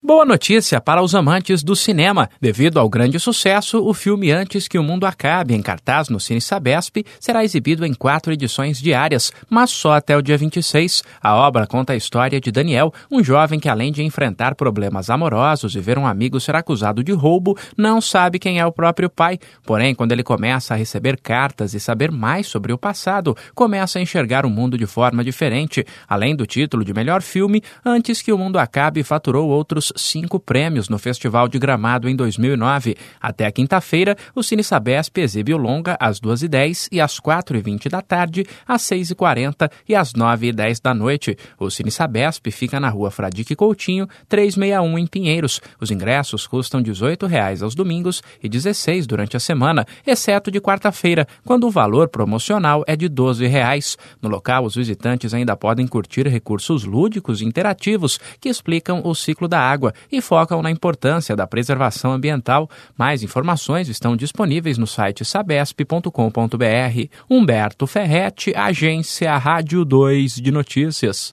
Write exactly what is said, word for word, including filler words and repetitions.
Boa notícia para os amantes do cinema. Devido ao grande sucesso, o filme Antes que o Mundo Acabe, em cartaz no Cine Sabesp, será exibido em quatro edições diárias, mas só até o dia vinte e seis. A obra conta a história de Daniel, um jovem que, além de enfrentar problemas amorosos e ver um amigo ser acusado de roubo, não sabe quem é o próprio pai. Porém, quando ele começa a receber cartas e saber mais sobre o passado, começa a enxergar o mundo de forma diferente. Além do título de melhor filme, Antes que o Mundo Acabe faturou outros cinco prêmios no Festival de Gramado em dois mil e nove. Até a quinta-feira, o Cine Sabesp exibe o longa às duas e dez e às quatro e vinte da tarde, às seis e quarenta e às nove e dez da noite. O Cine Sabesp fica na rua Fradique Coutinho, trezentos e sessenta e um, em Pinheiros. Os ingressos custam dezoito reais aos domingos e dezesseis durante a semana, exceto de quarta-feira, quando o valor promocional é de doze reais. No local, os visitantes ainda podem curtir recursos lúdicos e interativos que explicam o ciclo da água e focam na importância da preservação ambiental. Mais informações estão disponíveis no site sabesp ponto com ponto br. Humberto Ferretti, Agência Rádio dois de Notícias.